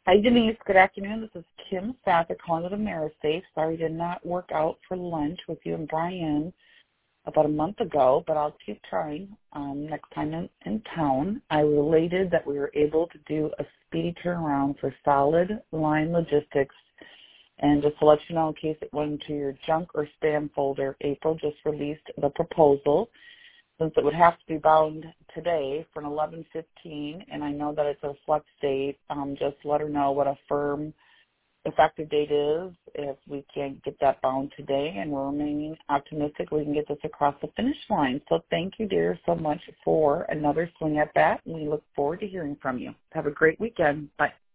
Hi, Denise. Good afternoon. This is Kim Safford calling with AmeriSafe. Sorry I did not work out for lunch with you and Brian about a month ago, but I'll keep trying next time in town. I related that we were able to do a speedy turnaround for Solid Line Logistics. And just to let you know, in case it went into your junk or spam folder, April just released the proposal. Since it would have to be bound today for an 11:15, and I know that it's a flex date, just let her know what a firm effective date is if we can't get that bound today, and we're remaining optimistic we can get this across the finish line. So thank you, dear, so much for another swing at bat, and we look forward to hearing from you. Have a great weekend. Bye.